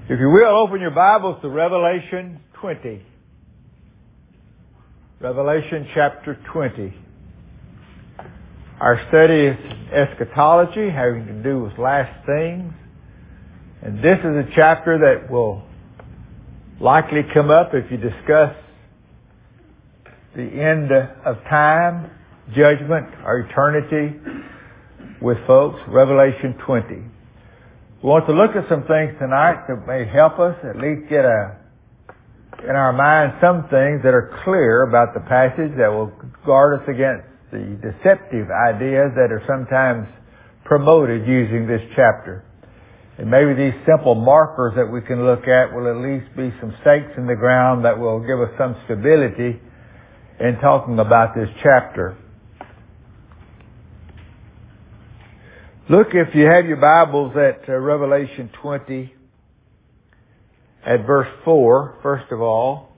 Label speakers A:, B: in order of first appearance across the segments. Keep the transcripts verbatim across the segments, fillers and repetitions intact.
A: If you will, open your Bibles to Revelation twenty. Revelation chapter twenty. Our study is eschatology, having to do with last things. And this is a chapter that will likely come up if you discuss the end of time, judgment, or eternity with folks. Revelation twenty. We want to look at some things tonight that may help us at least get a, in our mind some things that are clear about the passage that will guard us against the deceptive ideas that are sometimes promoted using this chapter. And maybe these simple markers that we can look at will at least be some stakes in the ground that will give us some stability in talking about this chapter. Look, if you have your Bibles, at uh, Revelation twenty, at verse four, first of all.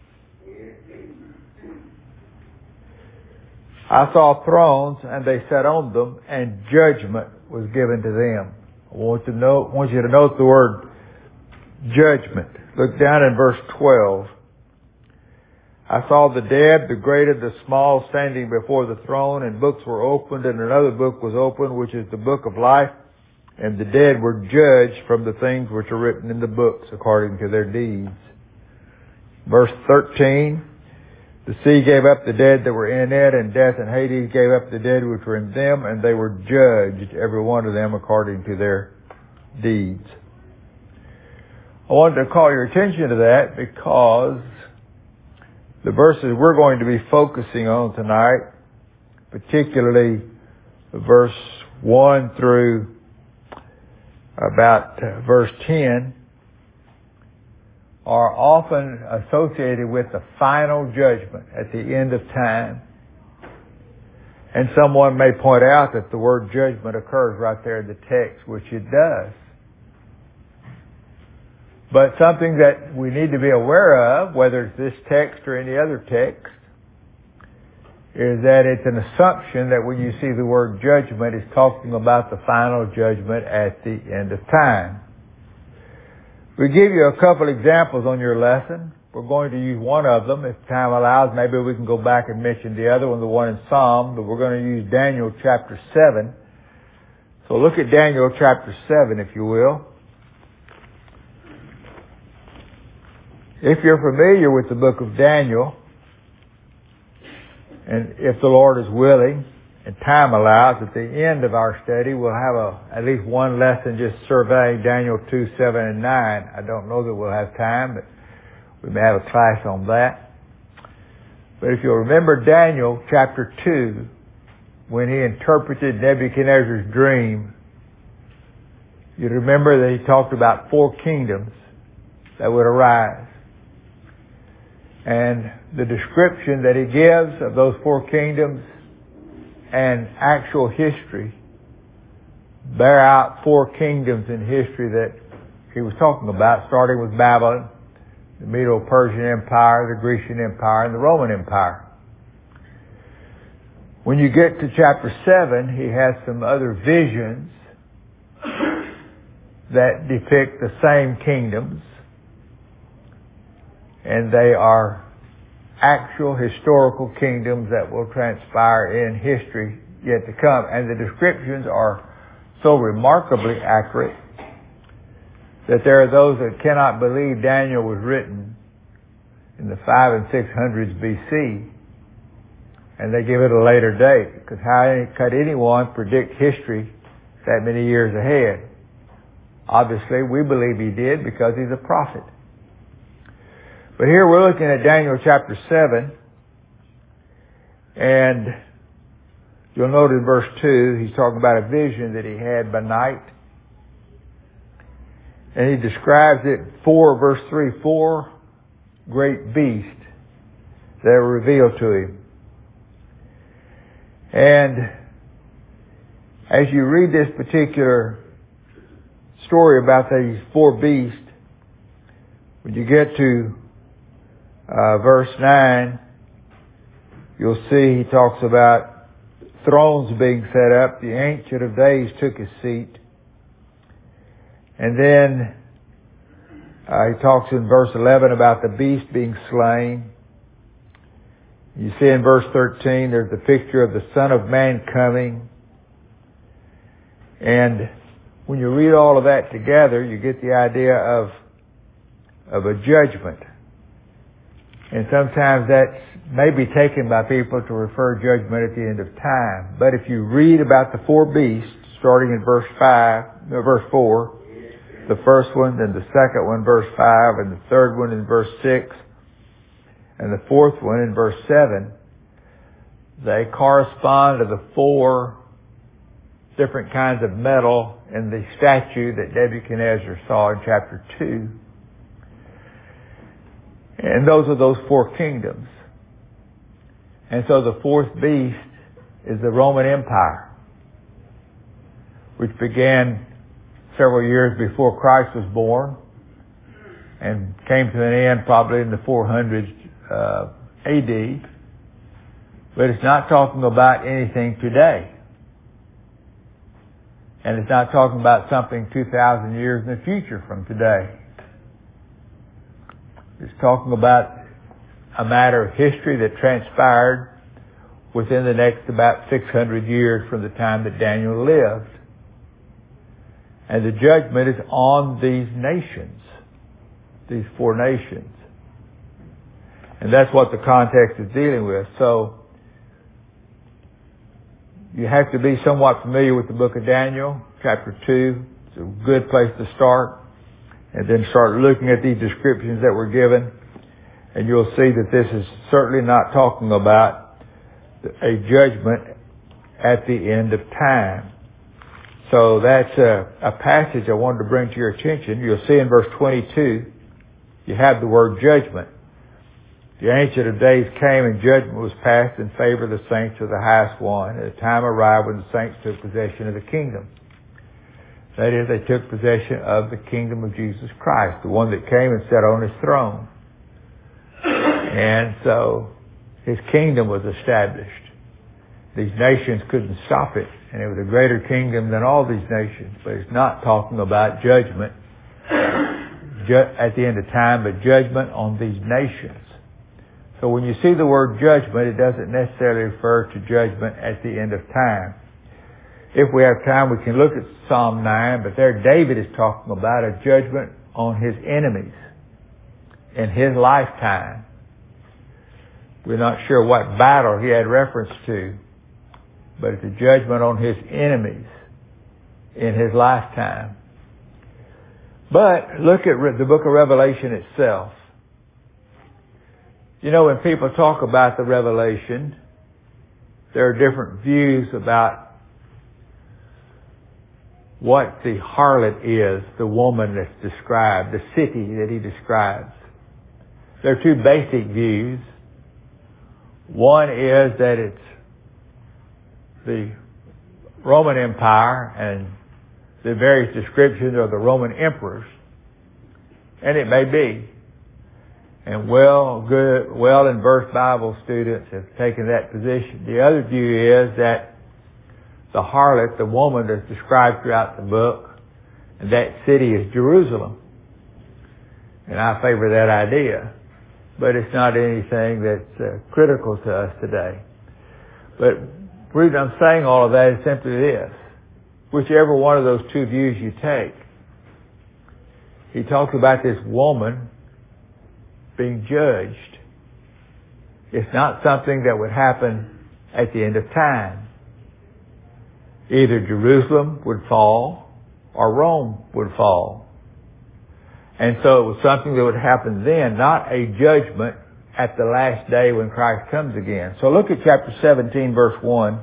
A: I saw thrones, and they sat on them, and judgment was given to them. I want to know, want you to note the word judgment. Look down in verse twelve. I saw the dead, the great and the small, standing before the throne, and books were opened, and another book was opened, which is the book of life. And the dead were judged from the things which are written in the books according to their deeds. Verse thirteen, the sea gave up the dead that were in it, and death and Hades gave up the dead which were in them, and they were judged, every one of them according to their deeds. I wanted to call your attention to that because the verses we're going to be focusing on tonight, particularly verse one through about uh, verse ten, are often associated with the final judgment at the end of time. And someone may point out that the word judgment occurs right there in the text, which it does. But something that we need to be aware of, whether it's this text or any other text, is that it's an assumption that when you see the word judgment, it's talking about the final judgment at the end of time. We give you a couple examples on your lesson. We're going to use one of them. If time allows, maybe we can go back and mention the other one, the one in Psalm, but we're going to use Daniel chapter seven. So look at Daniel chapter seven, if you will. If you're familiar with the book of Daniel, and if the Lord is willing and time allows, at the end of our study we'll have a, at least one lesson just surveying Daniel two, seven, and nine. I don't know that we'll have time, but we may have a class on that. But if you'll remember Daniel chapter two, when he interpreted Nebuchadnezzar's dream, you remember that he talked about four kingdoms that would arise. And the description that he gives of those four kingdoms and actual history bear out four kingdoms in history that he was talking about, starting with Babylon, the Medo-Persian Empire, the Grecian Empire, and the Roman Empire. When you get to chapter seven, he has some other visions that depict the same kingdoms. And they are actual historical kingdoms that will transpire in history yet to come. And the descriptions are so remarkably accurate that there are those that cannot believe Daniel was written in the five and six hundreds B C, and they give it a later date. Because how could anyone predict history that many years ahead? Obviously, we believe he did because he's a prophet. But here we're looking at Daniel chapter seven, and you'll note in verse two, he's talking about a vision that he had by night. And he describes it, four, verse three, four great beasts that were revealed to him. And as you read this particular story about these four beasts, when you get to Uh, verse nine, you'll see he talks about thrones being set up. The Ancient of Days took his seat. And then Uh, he talks in verse eleven about the beast being slain. You see in verse thirteen, there's the picture of the Son of Man coming. And when you read all of that together, you get the idea of, of a judgment. And sometimes that may be taken by people to refer judgment at the end of time. But if you read about the four beasts, starting in verse five, no, verse four, the first one, then the second one, verse five, and the third one in verse six, and the fourth one in verse seven, they correspond to the four different kinds of metal in the statue that Nebuchadnezzar saw in chapter two. And those are those four kingdoms. And so the fourth beast is the Roman Empire, which began several years before Christ was born and came to an end probably in the four hundreds uh, A D. But it's not talking about anything today. And it's not talking about something two thousand years in the future from today. It's talking about a matter of history that transpired within the next about six hundred years from the time that Daniel lived. And the judgment is on these nations, these four nations. And that's what the context is dealing with. So, you have to be somewhat familiar with the book of Daniel, chapter two. It's a good place to start. And then start looking at these descriptions that were given. And you'll see that this is certainly not talking about a judgment at the end of time. So that's a, a passage I wanted to bring to your attention. You'll see in verse twenty-two, you have the word judgment. The Ancient of Days came and judgment was passed in favor of the saints of the highest one. And the time arrived when the saints took possession of the kingdom. That is, they took possession of the kingdom of Jesus Christ, the one that came and sat on his throne. And so his kingdom was established. These nations couldn't stop it. And it was a greater kingdom than all these nations. But it's not talking about judgment at the end of time, but judgment on these nations. So when you see the word judgment, it doesn't necessarily refer to judgment at the end of time. If we have time, we can look at Psalm nine, but there David is talking about a judgment on his enemies in his lifetime. We're not sure what battle he had reference to, but it's a judgment on his enemies in his lifetime. But look at the book of Revelation itself. You know, when people talk about the Revelation, there are different views about what the harlot is, the woman that's described, the city that he describes. There are two basic views. One is that it's the Roman Empire and the various descriptions of the Roman emperors. And it may be. And well, good, well and versed Bible students have taken that position. The other view is that the harlot, the woman that's described throughout the book, and that city is Jerusalem. And I favor that idea. But it's not anything that's uh, critical to us today. But the reason I'm saying all of that is simply this. Whichever one of those two views you take, he talks about this woman being judged. It's not something that would happen at the end of time. Either Jerusalem would fall or Rome would fall. And so it was something that would happen then, not a judgment at the last day when Christ comes again. So look at chapter seventeen, verse one.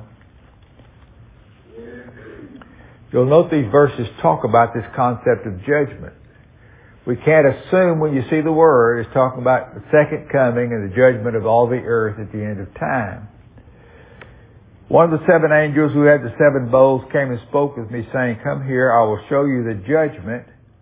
A: You'll note these verses talk about this concept of judgment. We can't assume when you see the word it's talking about the second coming and the judgment of all the earth at the end of time. One of the seven angels who had the seven bowls came and spoke with me, saying, "Come here, I will show you the judgment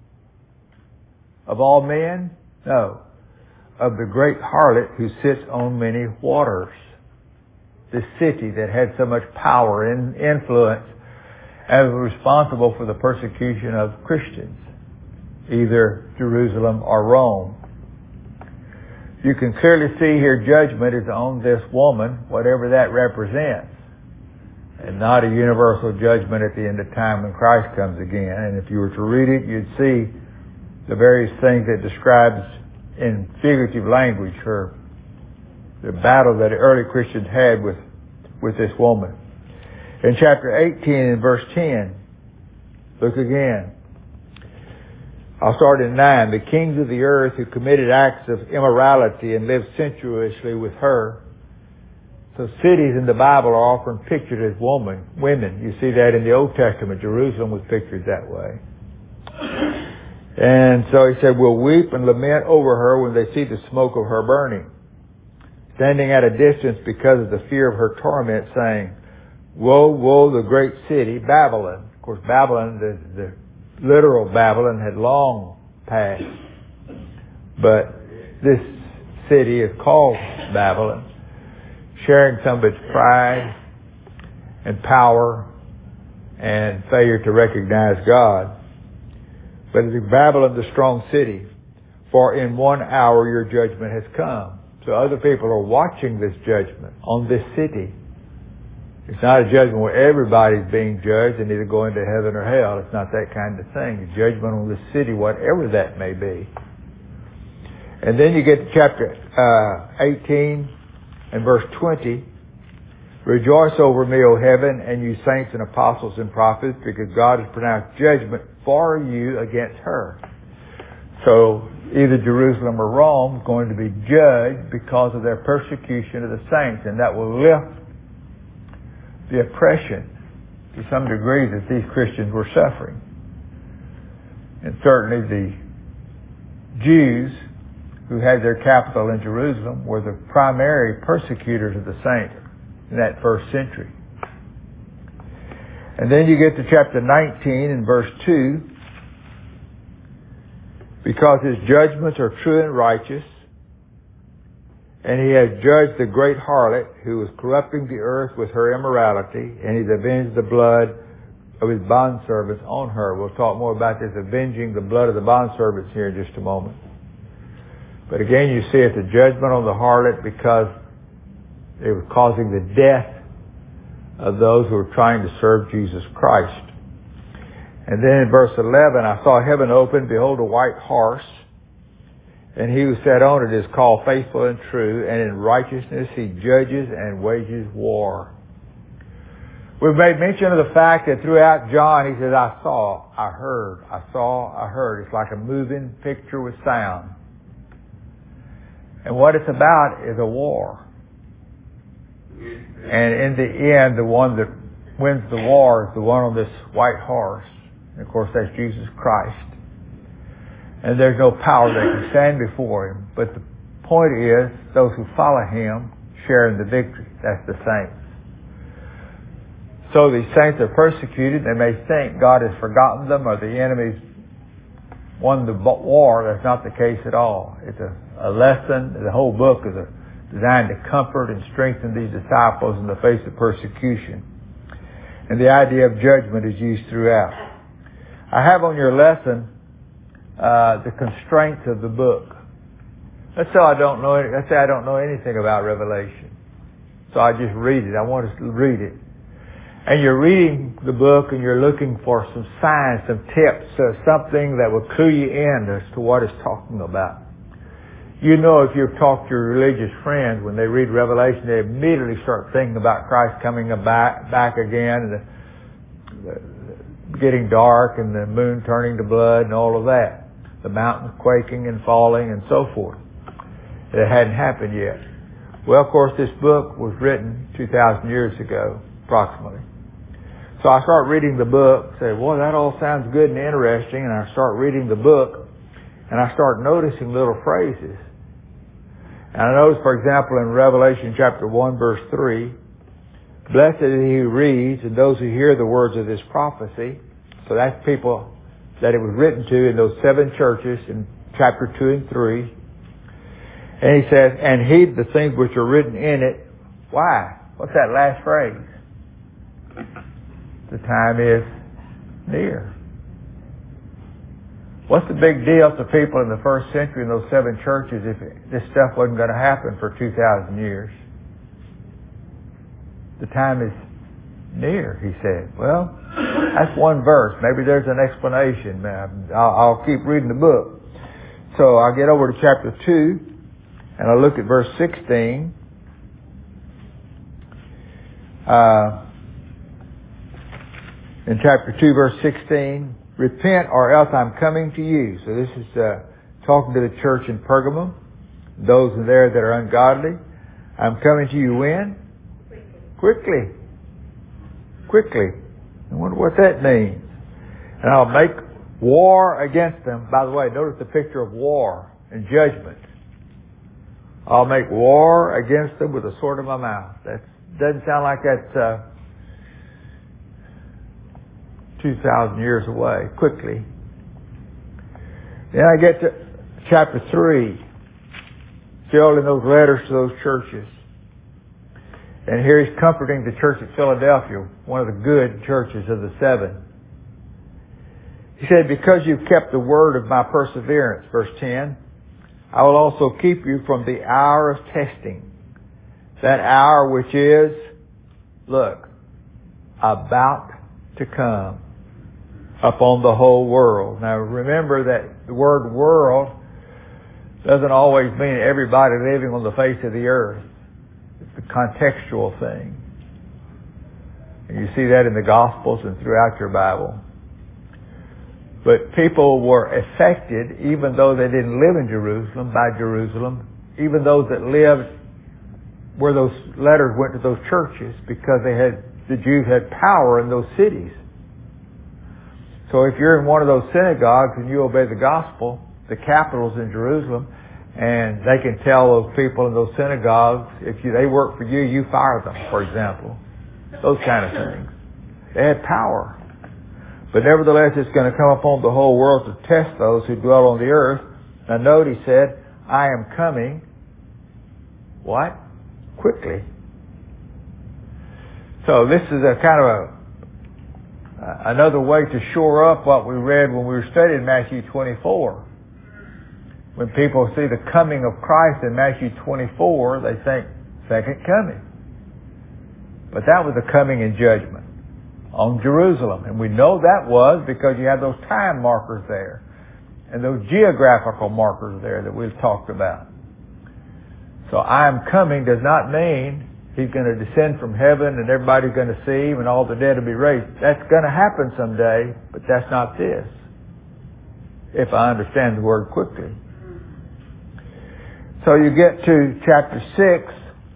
A: of all men?" No. Of the great harlot who sits on many waters. This city that had so much power and influence and was responsible for the persecution of Christians. either Jerusalem or Rome. You can clearly see here judgment is on this woman, whatever that represents, and not a universal judgment at the end of time when Christ comes again. And if you were to read it, you'd see the various things it describes in figurative language, her the battle that the early Christians had with, with this woman. In chapter eighteen and verse ten, look again. I'll start in nine. The kings of the earth who committed acts of immorality and lived sensuously with her. So cities in the Bible are often pictured as woman, women. You see that in the Old Testament. Jerusalem was pictured that way. And so he said, will weep and lament over her when they see the smoke of her burning, standing at a distance because of the fear of her torment, saying, woe, woe, the great city, Babylon. Of course, Babylon, the, the literal Babylon had long passed. But this city is called Babylon, sharing some of its pride and power and failure to recognize God. But it's Babylon, the strong city, for in one hour your judgment has come. So other people are watching this judgment on this city. It's not a judgment where everybody's being judged and either going to heaven or hell. It's not that kind of thing. It's judgment on the city, whatever that may be. And then you get to chapter uh, eighteen and verse twenty. Rejoice over me, O heaven, and you saints and apostles and prophets, because God has pronounced judgment for you against her. So either Jerusalem or Rome is going to be judged because of their persecution of the saints, and that will lift the oppression to some degree that these Christians were suffering. And certainly the Jews, who had their capital in Jerusalem, were the primary persecutors of the saints in that first century. And then you get to chapter nineteen and verse two. Because his judgments are true and righteous, and he has judged the great harlot who was corrupting the earth with her immorality, and he's avenged the blood of his bondservants on her. We'll talk more about this, avenging the blood of the bondservants here in just a moment. But again, you see it's a judgment on the harlot because it was causing the death of those who were trying to serve Jesus Christ. And then in verse eleven, I saw heaven open, behold a white horse, and he who sat on it is called Faithful and True, and in righteousness he judges and wages war. We've made mention of the fact that throughout John he says, I saw, I heard, I saw, I heard. It's like a moving picture with sound. And what it's about is a war. And in the end, the one that wins the war is the one on this white horse. And of course, that's Jesus Christ. And there's no power that can stand before him. But the point is, those who follow him share in the victory. That's the saints. So these saints are persecuted. They may think God has forgotten them or the enemy's won the war. That's not the case at all. It's a, a lesson. The whole book is a, designed to comfort and strengthen these disciples in the face of persecution. And the idea of judgment is used throughout. I have on your lesson uh, the constraints of the book. Let's say I don't know. Let's say I don't know anything about Revelation, so I just read it. I want to read it, and you're reading the book, and you're looking for some signs, some tips, uh, something that will clue you in as to what it's talking about. You know, if you've talked to your religious friends, when they read Revelation, they immediately start thinking about Christ coming back, back again, and the, the getting dark and the moon turning to blood and all of that. The mountains quaking and falling and so forth. It hadn't happened yet. Well, of course, this book was written two thousand years ago, approximately. So I start reading the book, say, well, that all sounds good and interesting, and I start reading the book, and I start noticing little phrases. And I notice, for example, in Revelation chapter one, verse three, blessed is he who reads and those who hear the words of this prophecy. So that's people that it was written to in those seven churches in chapter two and three. And he says, and heed the things which are written in it. Why? What's that last phrase? The time is near. What's the big deal to people in the first century in those seven churches if this stuff wasn't going to happen for two thousand years? The time is near, he said. Well, that's one verse. Maybe there's an explanation. I'll, I'll keep reading the book. So I'll get over to chapter two, and I'll look at verse sixteen. Uh, in chapter two, verse sixteen, repent or else I'm coming to you. So this is uh, talking to the church in Pergamum, those there that are ungodly. I'm coming to you when? Quickly. Quickly. I wonder what that means. And I'll make war against them. By the way, notice the picture of war and judgment. I'll make war against them with the sword of my mouth. That doesn't sound like that's uh, two thousand years away. Quickly. Then I get to chapter three. Still in those letters to those churches. And here he's comforting the church at Philadelphia, one of the good churches of the seven. He said, because you've kept the word of my perseverance, verse ten, I will also keep you from the hour of testing. That hour which is, look, about to come upon the whole world. Now remember that the word world doesn't always mean everybody living on the face of the earth. It's a contextual thing. And you see that in the Gospels and throughout your Bible. But people were affected, even though they didn't live in Jerusalem, by Jerusalem, even those that lived where those letters went to those churches, because they had, the Jews had power in those cities. So if you're in one of those synagogues and you obey the gospel, the capital's in Jerusalem, and they can tell those people in those synagogues, if you, they work for you, you fire them, for example. Those kind of things. They had power. But nevertheless, it's going to come upon the whole world to test those who dwell on the earth. Now note, he said, I am coming, what? Quickly. So this is a kind of a, uh, another way to shore up what we read when we were studying Matthew twenty-four. When people see the coming of Christ in Matthew twenty-four, they think, second coming. But that was the coming in judgment on Jerusalem. And we know that was because you have those time markers there and those geographical markers there that we've talked about. So I am coming does not mean he's going to descend from heaven and everybody's going to see him and all the dead will be raised. That's going to happen someday, but that's not this. If I understand the word quickly. So you get to chapter six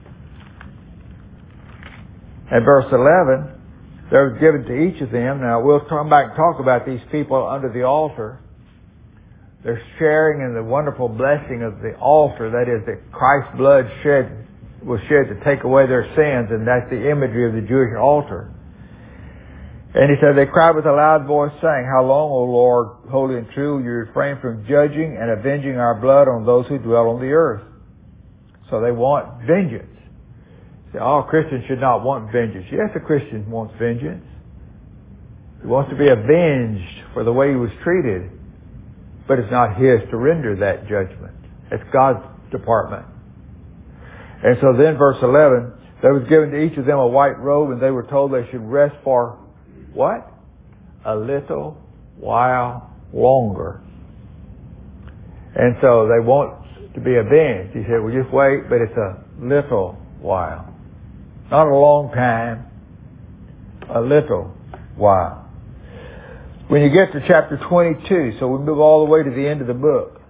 A: and verse eleven. There was given to each of them. Now we'll come back and talk about these people under the altar. They're sharing in the wonderful blessing of the altar. That is, that Christ's blood shed was shed to take away their sins, and that's the imagery of the Jewish altar. And he said, they cried with a loud voice, saying, how long, O Lord, holy and true, will you refrain from judging and avenging our blood on those who dwell on the earth? So they want vengeance. Say, all Christians should not want vengeance. Yes, a Christian wants vengeance. He wants to be avenged for the way he was treated. But it's not his to render that judgment. It's God's department. And so then verse eleven, there was given to each of them a white robe, and they were told they should rest for what? A little while longer. And so they want to be avenged. He said, well, just wait, but it's a little while. Not a long time, a little while. When you get to chapter twenty-two, so we move all the way to the end of the book.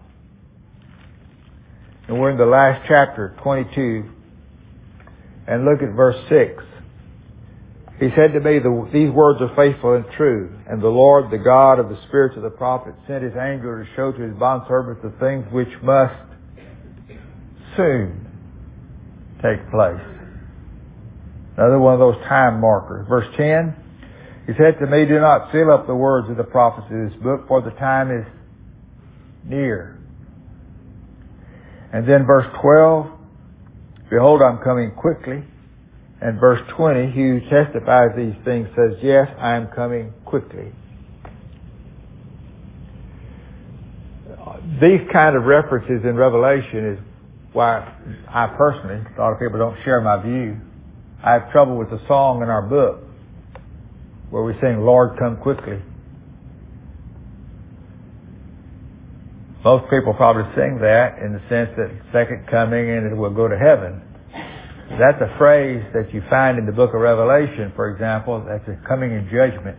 A: And we're in the last chapter, twenty-two. And look at verse six. He said to me, the, these words are faithful and true. And the Lord, the God of the spirits of the prophets, sent his angel to show to his bondservants the things which must soon take place. Another one of those time markers. Verse ten. He said to me, do not seal up the words of the prophecy of this book, for the time is near. And then verse twelve, behold, I'm coming quickly. And verse twenty, he who testifies these things says, yes, I am coming quickly. these kind of references in Revelation is why I personally, a lot of people don't share my view. I have trouble with the song in our book where we sing, Lord, come quickly. Most people probably sing that in the sense that second coming and it will go to heaven. That's a phrase that you find in the book of Revelation, for example, that's a coming in judgment.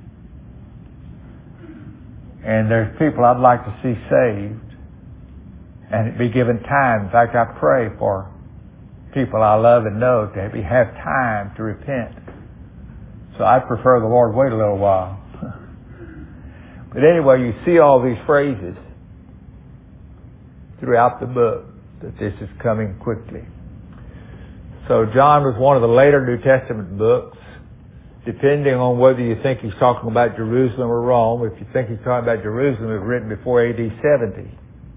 A: And there's people I'd like to see saved and be given time. In fact, I pray for people I love and know to be, have time to repent. So I prefer the Lord wait a little while. But anyway, you see all these phrases throughout the book that this is coming quickly. So John was one of the later New Testament books. Depending on whether you think he's talking about Jerusalem or Rome, if you think he's talking about Jerusalem, it was written before A D seventy.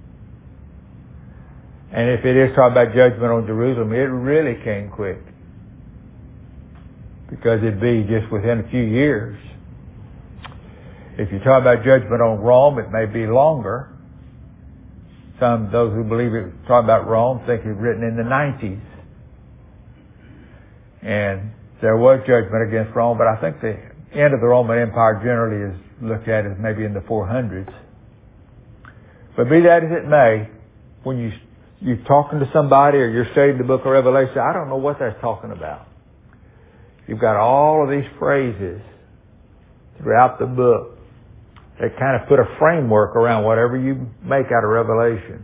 A: And if it is talking about judgment on Jerusalem, it really came quick. Because it'd be just within a few years. If you talk about judgment on Rome, it may be longer. Some, those who believe it talking about Rome, think it's written in the nineties. And there was judgment against Rome, but I think the end of the Roman Empire generally is looked at as maybe in the four hundreds. But be that as it may, when you, you're talking to somebody or you're studying the book of Revelation, I don't know what that's talking about. You've got all of these phrases throughout the book that kind of put a framework around whatever you make out of Revelation.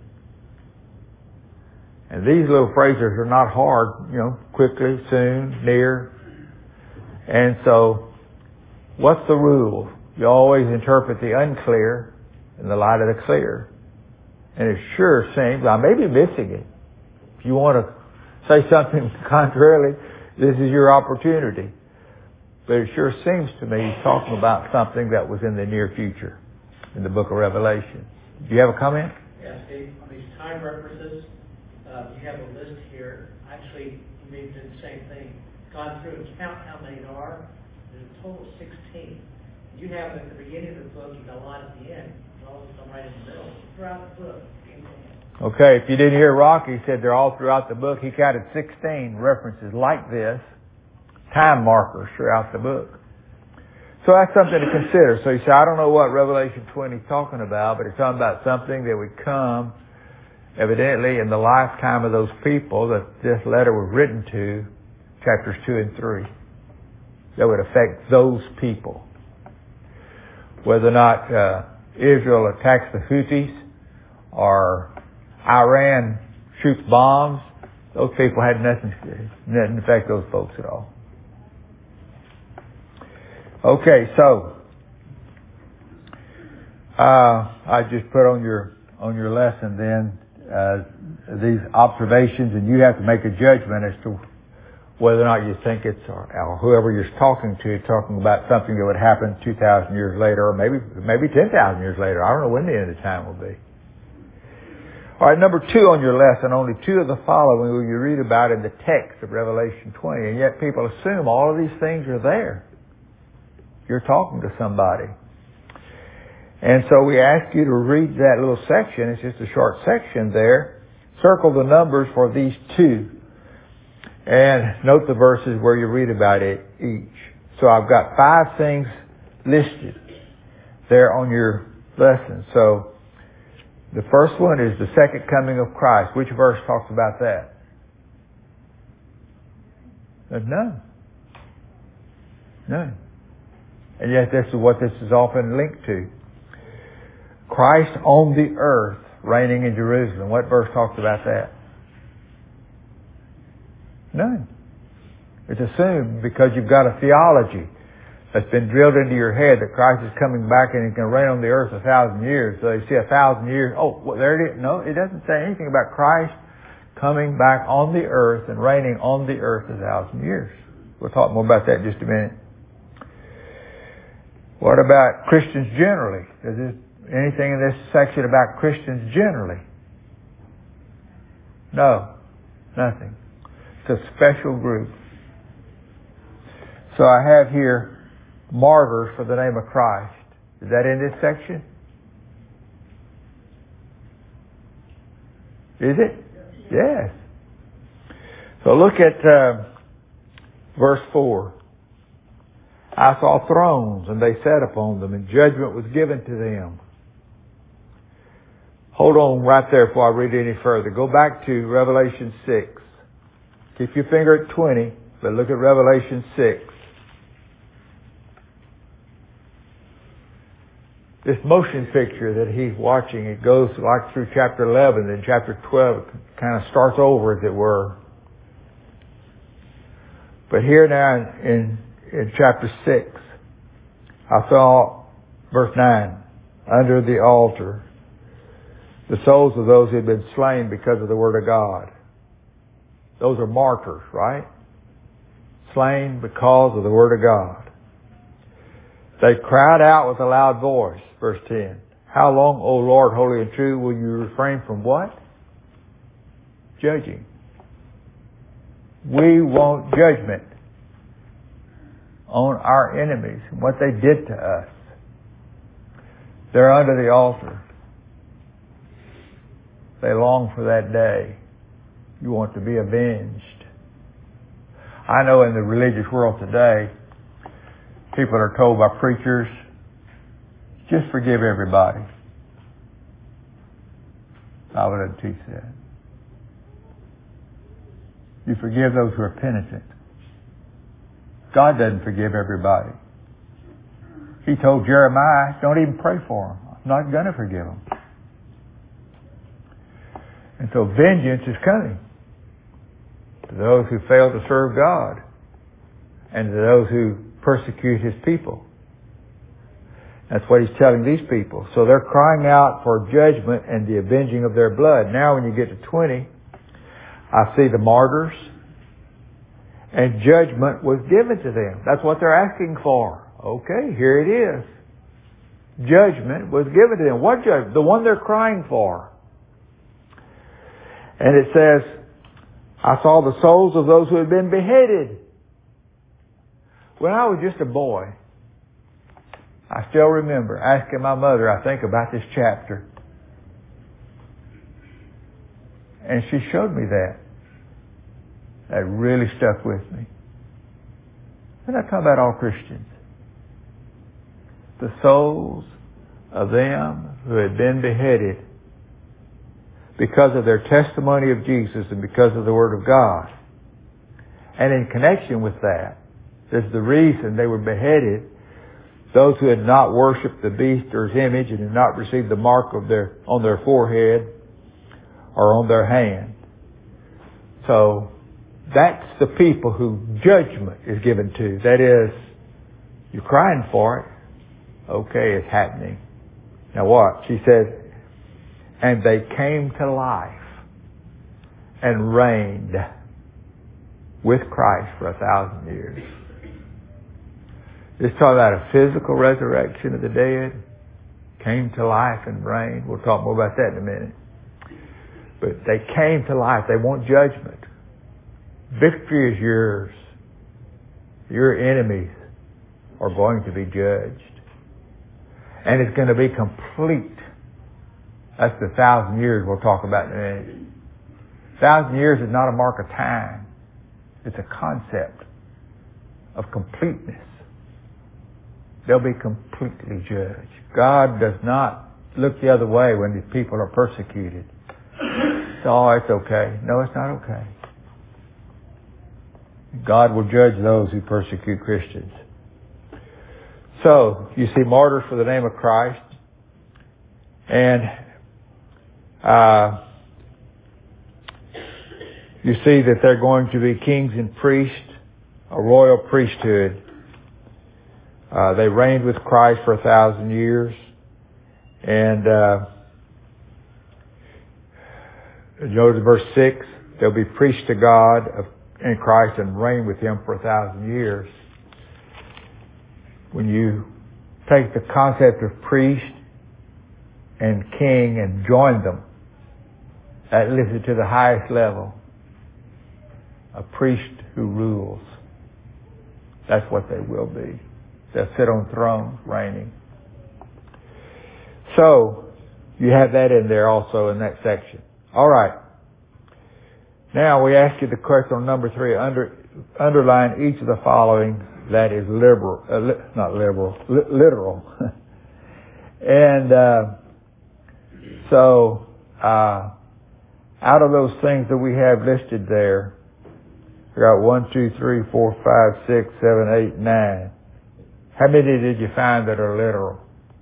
A: And these little phrases are not hard, you know, quickly, soon, near. And so, what's the rule? You always interpret the unclear in the light of the clear. And it sure seems, I may be missing it. If you want to say something contrarily, this is your opportunity. But it sure seems to me he's talking about something that was in the near future in the book of Revelation. Do you have a comment?
B: Yes, Steve. On these time references, uh, you have a list here. Actually, you may have done the same thing. Gone through and count how many there are. There's a total of sixteen. You have at the beginning of the book, you got a lot at the end. And all of them right in the middle. Throughout the book.
A: Okay, if you didn't hear Rocky, he said they're all throughout the book. He counted sixteen references like this, time markers throughout the book. So that's something to consider. So you say, I don't know what Revelation twenty is talking about, but it's talking about something that would come evidently in the lifetime of those people that this letter was written to, chapters two and three, that would affect those people. Whether or not uh, Israel attacks the Houthis or Iran shoots bombs, those people had nothing to affect those folks at all. Okay, so uh, I just put on your on your lesson then uh, these observations, and you have to make a judgment as to whether or not you think it's or, or whoever you're talking to talking about something that would happen two thousand years later, or maybe maybe ten thousand years later. I don't know when the end of the time will be. All right, number two on your lesson, only two of the following will you read about in the text of Revelation twenty, and yet people assume all of these things are there. You're talking to somebody. And so we ask you to read that little section. It's just a short section there. Circle the numbers for these two. And note the verses where you read about it each. So I've got five things listed there on your lesson. So the first one is the second coming of Christ. Which verse talks about that? There's none. None. And yet this is what this is often linked to. Christ on the earth reigning in Jerusalem. What verse talks about that? None. It's assumed because you've got a theology that's been drilled into your head that Christ is coming back and He's going to reign on the earth a thousand years. So you see a thousand years. Oh, well, there it is. No, it doesn't say anything about Christ coming back on the earth and reigning on the earth a thousand years. We'll talk more about that in just a minute. What about Christians generally? Is there anything in this section about Christians generally? No, nothing. It's a special group. So I have here martyrs for the name of Christ. Is that in this section? Is it? Yes. So look at uh, verse four. I saw thrones, and they sat upon them, and judgment was given to them. Hold on right there before I read any further. Go back to Revelation six. Keep your finger at twenty, but look at Revelation six. This motion picture that he's watching, it goes like through chapter eleven, then chapter twelve kind of starts over, as it were. But here now in, in chapter six, I saw, verse nine, under the altar, the souls of those who had been slain because of the Word of God. Those are martyrs, right? Slain because of the Word of God. They cried out with a loud voice, verse ten. How long, O Lord, holy and true, will you refrain from what? Judging. We want judgment on our enemies and what they did to us. They're under the altar. They long for that day. You want to be avenged. I know in the religious world today, people are told by preachers, just forgive everybody. The Bible doesn't teach that. You forgive those who are penitent. God doesn't forgive everybody. He told Jeremiah, don't even pray for them. I'm not going to forgive them. And so vengeance is coming to those who fail to serve God and to those who persecute His people. That's what He's telling these people. So they're crying out for judgment and the avenging of their blood. Now when you get to twenty, I see the martyrs, and judgment was given to them. That's what they're asking for. Okay, here it is. Judgment was given to them. What judgment? The one they're crying for. And it says, I saw the souls of those who had been beheaded. When I was just a boy, I still remember asking my mother, I think, about this chapter. And she showed me that. That really stuck with me. And I talk about all Christians. The souls of them who had been beheaded because of their testimony of Jesus and because of the Word of God. And in connection with that, there's the reason they were beheaded. Those who had not worshipped the beast or his image and had not received the mark of their on their forehead or on their hand. So that's the people who judgment is given to. That is, you're crying for it. Okay, it's happening. Now what? She says, and they came to life and reigned with Christ for a thousand years. It's talking about a physical resurrection of the dead, came to life and reigned. We'll talk more about that in a minute. But they came to life. They want judgment. Victory is yours. Your enemies are going to be judged. And it's going to be complete. That's the thousand years we'll talk about in a minute. Thousand years is not a mark of time. It's a concept of completeness. They'll be completely judged. God does not look the other way when His people are persecuted. Oh, it's okay. No, it's not okay. God will judge those who persecute Christians. So, you see martyrs for the name of Christ. And uh, you see that they're going to be kings and priests, a royal priesthood. Uh, they reigned with Christ for a thousand years. And uh, you know, verse six, they'll be priests to God of, in Christ and reign with Him for a thousand years. When you take the concept of priest and king and join them, that lifts it to the highest level. A priest who rules. That's what they will be. They'll sit on thrones reigning. So, you have that in there also in that section. All right. Now we ask you the question on number three. Under, underline each of the following that is liberal, uh, li, not liberal, li, literal. and uh, so, uh, out of those things that we have listed there, we got one, two, three, four, five, six, seven, eight, nine. How many did you find that are literal?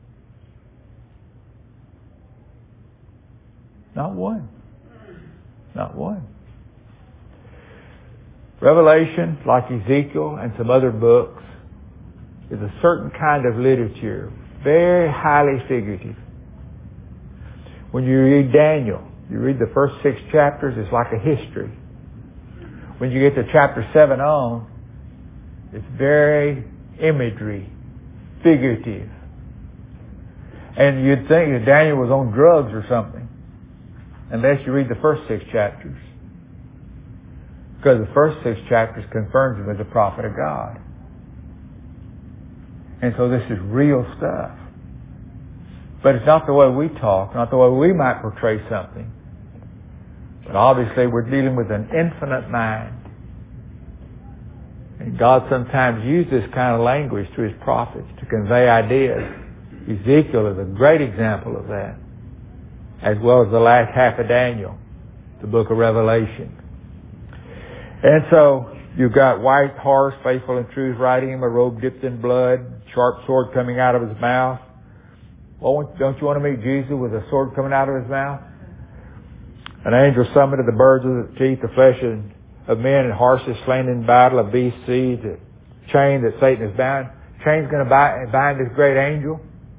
A: Not one. Not one. Revelation, like Ezekiel and some other books, is a certain kind of literature, very highly figurative. When you read Daniel, you read the first six chapters, it's like a history. When you get to chapter seven on, it's very imagery, figurative. And you'd think that Daniel was on drugs or something, unless you read the first six chapters. Because the first six chapters confirms him as a prophet of God. And so this is real stuff. But it's not the way we talk, not the way we might portray something. But obviously we're dealing with an infinite mind. And God sometimes uses this kind of language to His prophets to convey ideas. Ezekiel is a great example of that, as well as the last half of Daniel, the book of Revelation. And so you've got white horse, faithful and true, riding him, a robe dipped in blood, sharp sword coming out of his mouth. Well, don't you want to meet Jesus with a sword coming out of his mouth? An angel summoned the birds of the teeth, the flesh of men and horses slain in battle, a beast seized, a chain that Satan is bound. Chain's going to bind this great angel?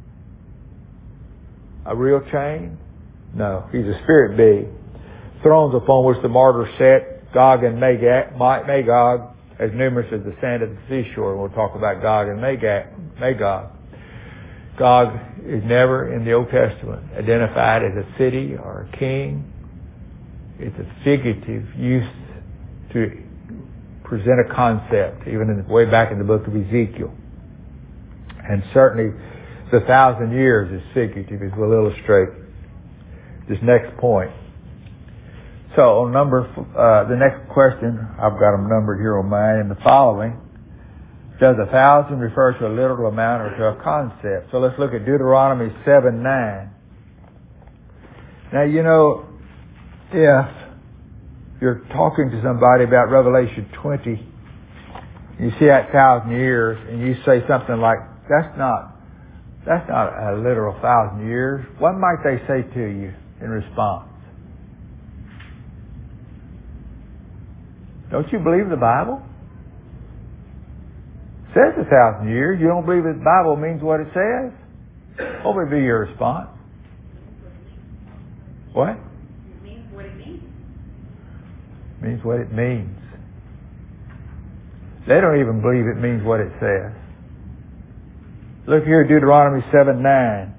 A: A real chain? No, he's a spirit being. Thrones upon which the martyrs sat, Gog and Magog, as numerous as the sand of the seashore. And we'll talk about Gog and Magog. Gog is never in the Old Testament identified as a city or a king. It's a figurative use to present a concept, even in, way back in the book of Ezekiel. And certainly the thousand years is figurative, as we'll illustrate this next point. So on number, uh, the next question, I've got them numbered here on mine, and the following. Does a thousand refer to a literal amount or to a concept? So let's look at Deuteronomy seven nine. Now, you know, if you're talking to somebody about Revelation twenty, you see that thousand years, and you say something like, that's not, that's not a literal thousand years, what might they say to you in response? Don't you believe the Bible? It says a thousand years. You don't believe the Bible means what it says? What would be your response? What?
C: It means what it means.
A: Means what it means. They don't even believe it means what it says. Look here at Deuteronomy seven nine.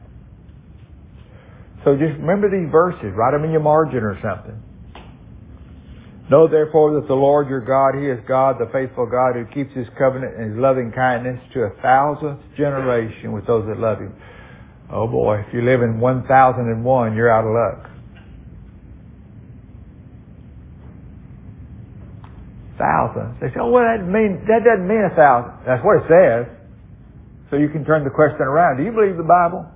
A: So just remember these verses. Write them in your margin or something. Know therefore that the Lord your God, He is God, the faithful God, who keeps His covenant and His loving kindness to a thousandth generation with those that love Him. Oh boy, if you live in one thousand and one, you're out of luck. Thousands. They say, oh, well, that, mean, that doesn't mean a thousand. That's what it says. So you can turn the question around. Do you believe the Bible?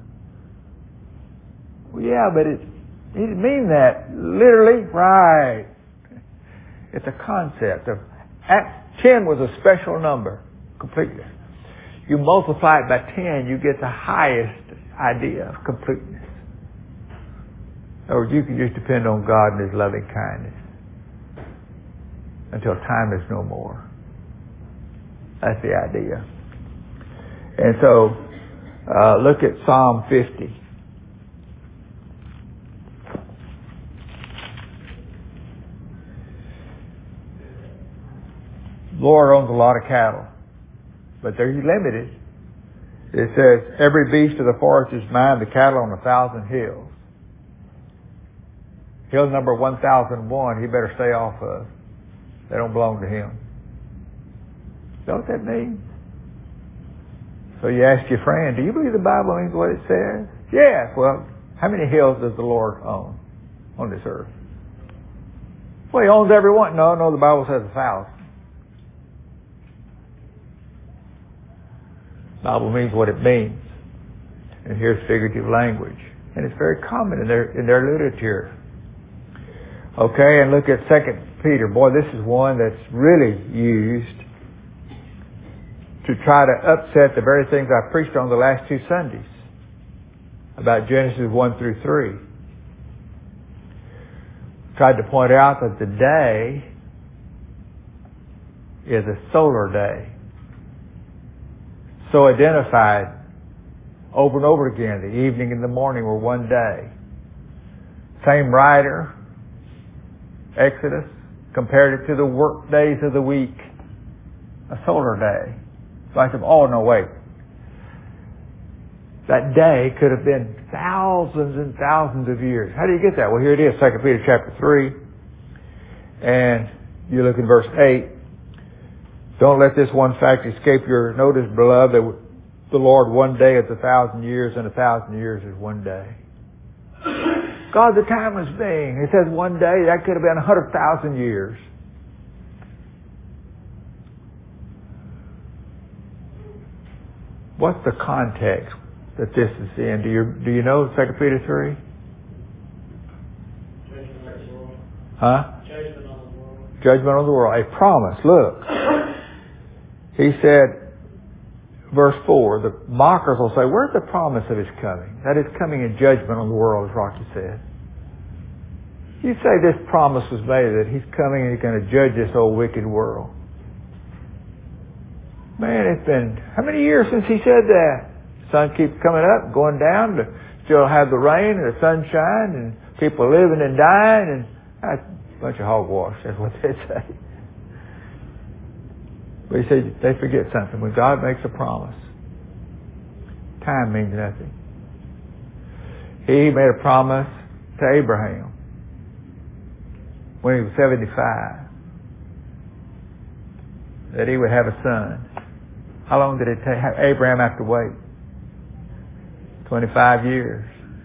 A: Well, yeah, but it, it didn't mean that literally. Right. It's a concept of ten was a special number, completeness. You multiply it by ten, you get the highest idea of completeness. Or you can just depend on God and His loving kindness until time is no more. That's the idea. And so, uh, look at Psalm fifty. Lord owns a lot of cattle, but they're limited. It says, every beast of the forest is mine, the cattle on a thousand hills. Hill number one thousand one, he better stay off of. They don't belong to him. You know what that means? So you ask your friend, do you believe the Bible means what it says? Yes. Well, how many hills does the Lord own on this earth? Well, he owns everyone. No, no, the Bible says a thousand. The Bible means what it means. And here's figurative language. And it's very common in their in their literature. Okay, and look at Second Peter. Boy, this is one that's really used to try to upset the very things I preached on the last two Sundays about Genesis one through three. Tried to point out that the day is a solar day. So identified over and over again. The evening and the morning were one day. Same writer, Exodus, compared it to the work days of the week. A solar day. So I said, oh no, wait. That day could have been thousands and thousands of years. How do you get that? Well, here it is, Second Peter chapter three. And you look in verse eight. Don't let this one fact escape your notice, beloved, that the Lord one day is a thousand years, and a thousand years is one day. God, the timeless being. It says one day, that could have been a hundred thousand years. What's the context that this is in? Do you do you know Second Peter three?
B: Judgment on the world.
A: Huh?
B: Judgment on the world.
A: Judgment on the world. A promise. Look. He said, verse four, the mockers will say, where's the promise of his coming? That is coming in judgment on the world, as Rocky said. You say this promise was made that he's coming and he's going to judge this old wicked world. Man, it's been how many years since he said that? The sun keeps coming up, going down, to still have the rain and the sunshine, and people living and dying, and that's a bunch of hogwash. That's what they say. But he said they forget something. When God makes a promise, time means nothing. He made a promise to Abraham when he was seventy-five that he would have a son. How long did it take Abraham have to wait? twenty-five years.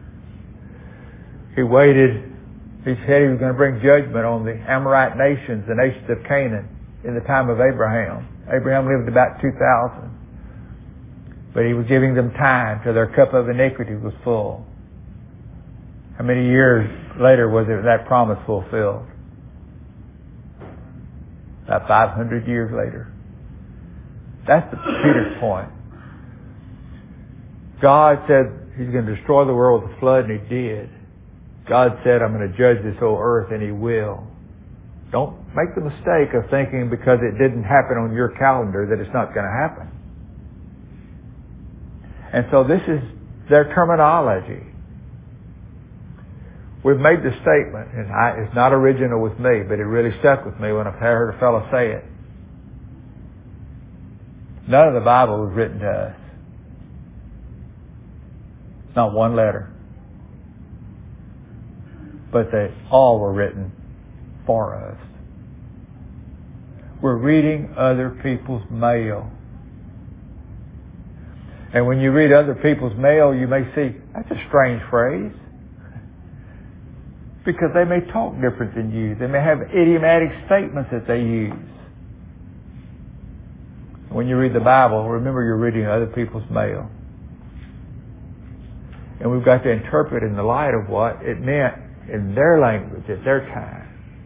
A: He waited. He said he was going to bring judgment on the Amorite nations, the nations of Canaan, in the time of Abraham. Abraham lived about two thousand. But he was giving them time till their cup of iniquity was full. How many years later was it that promise fulfilled? About five hundred years later. That's the Peter's point. God said he's going to destroy the world with a flood, and he did. God said, I'm going to judge this whole earth, and he will. Don't make the mistake of thinking because it didn't happen on your calendar that it's not going to happen. And so this is their terminology. We've made the statement, and I, it's not original with me, but it really stuck with me when I heard a fellow say it. None of the Bible was written to us. Not one letter. But they all were written for us. We're reading other people's mail. And when you read other people's mail, you may see, that's a strange phrase. Because they may talk different than you. They may have idiomatic statements that they use. When you read the Bible, remember you're reading other people's mail. And we've got to interpret in the light of what it meant in their language at their time.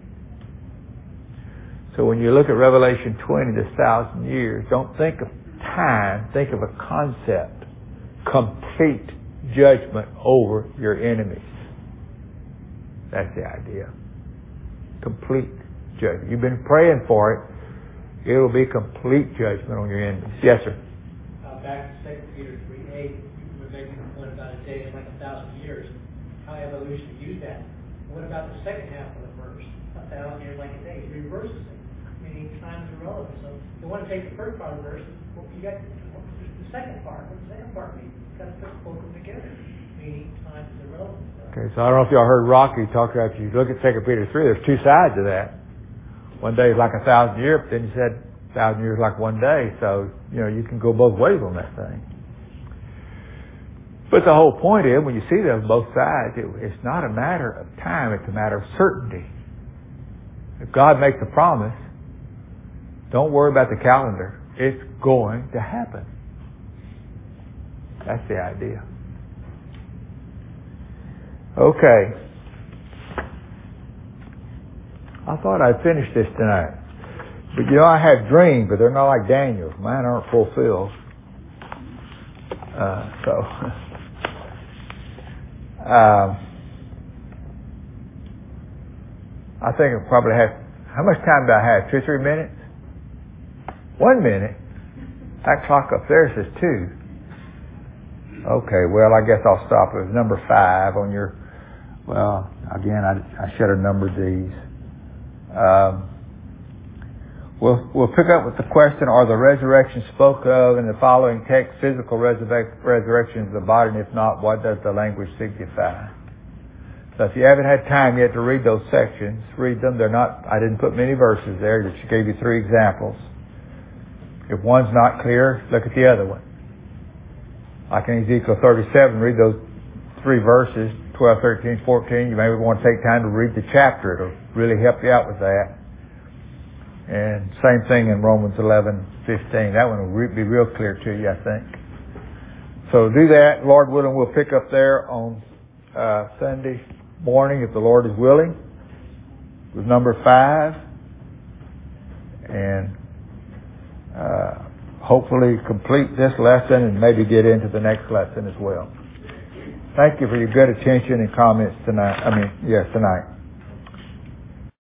A: So when you look at Revelation twenty, this thousand years, don't think of time, think of a concept. Complete judgment over your enemies. That's the idea. Complete judgment. You've been praying for it. It will be complete judgment on your enemies. Yes, sir.
B: Uh, back to Second Peter three eight, you were making a point about a day is like a thousand years. How evolution used that. What about the second half of the verse? A thousand years like a day. It reverses it. Meaning time is irrelevant. So you want to take the first part of the verse, well, you got the second part. What does the second part mean? You've got to put both of them together. Meaning time is irrelevant.
A: Okay, so I don't know if y'all heard Rocky talk about, if you look at Second Peter three, there's two sides of that. One day is like a thousand years, but then you said a thousand years like one day. So, you know, you can go both ways on that thing. But the whole point is, when you see those both sides, it, it's not a matter of time, it's a matter of certainty. If God makes a promise, don't worry about the calendar. It's going to happen. That's the idea. Okay. I thought I'd finish this tonight. But you know, I have dreams, but they're not like Daniel's. Mine aren't fulfilled. Uh, so, um, I think I probably have, how much time do I have? Two or three minutes? One minute? That clock up there says two. Okay, well, I guess I'll stop at number five on your, well, again, I, I should have numbered these. Um, we'll, we'll pick up with the question, are the resurrections spoke of in the following text physical resurrec- resurrections of the body? And if not, what does the language signify? So if you haven't had time yet to read those sections, read them. They're not, I didn't put many verses there, just gave you three examples. If one's not clear, look at the other one. Like in Ezekiel thirty-seven, read those three verses, twelve, thirteen, fourteen. You may want to take time to read the chapter. It'll really help you out with that. And same thing in Romans eleven, fifteen. That one will re- be real clear to you, I think. So do that. Lord willing, we'll pick up there on uh, Sunday morning, if the Lord is willing, with number five. And uh, hopefully complete this lesson and maybe get into the next lesson as well. Thank you for your good attention and comments tonight. I mean, yes, tonight.